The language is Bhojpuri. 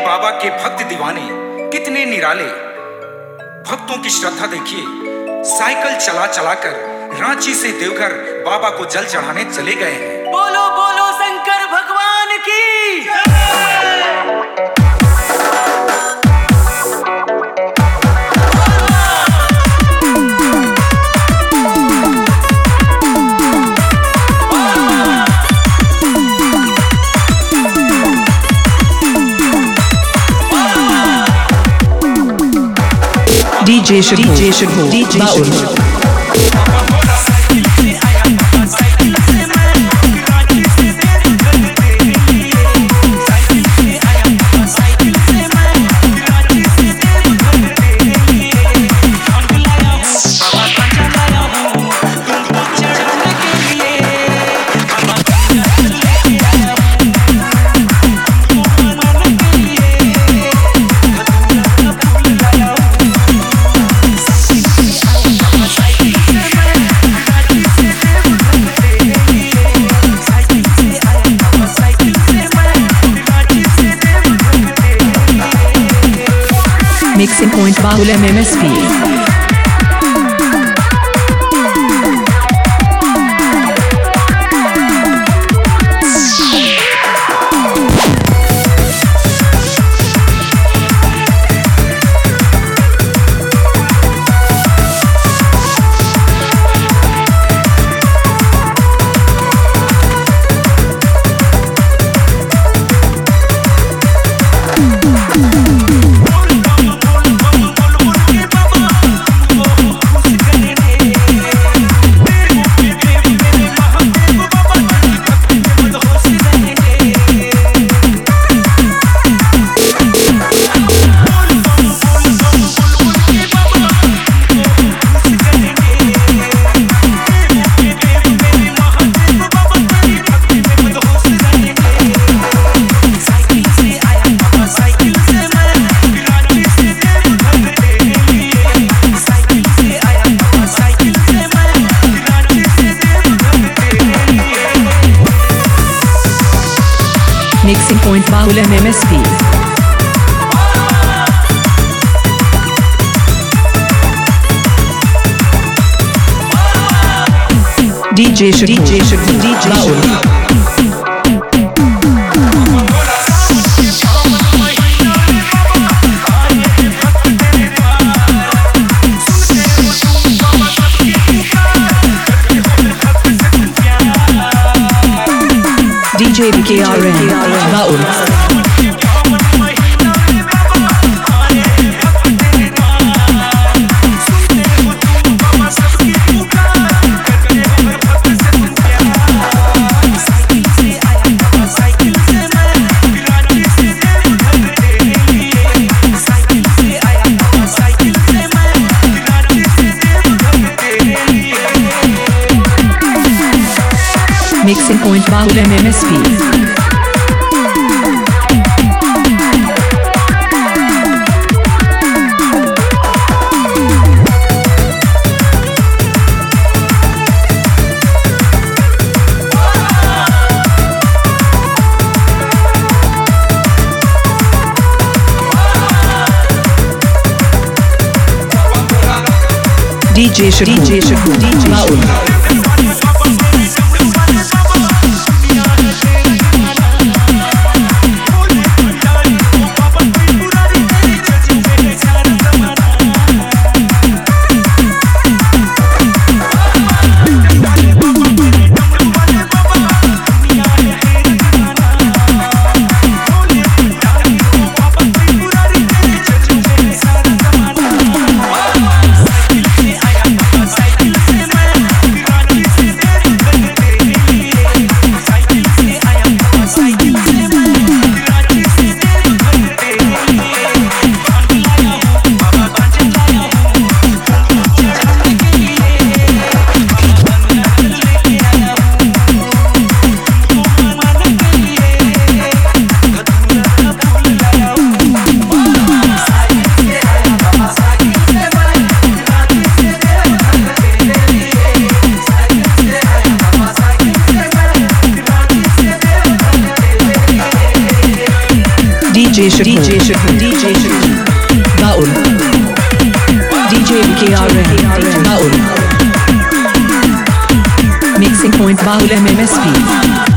बाबा के भक्त दीवाने कितने निराले। भक्तों की श्रद्धा देखिए, साइकिल चला चला कर रांची से देवघर बाबा को जल चढ़ाने चले गए हैं। बोलो बोलो शंकर भगवान की। DJ Shadhu, DJ Baul. Mixing Point Baul MMSP. Mixing Point Baul MMSP. DJ Shadhu, DJ Baul. DJ BKRN Baul. Mixing Point Baul MMSP. DJ Shadhu, DJ Baul. DJ Shakur Baul DJ KRN Baul Mixing Point Baul MMSP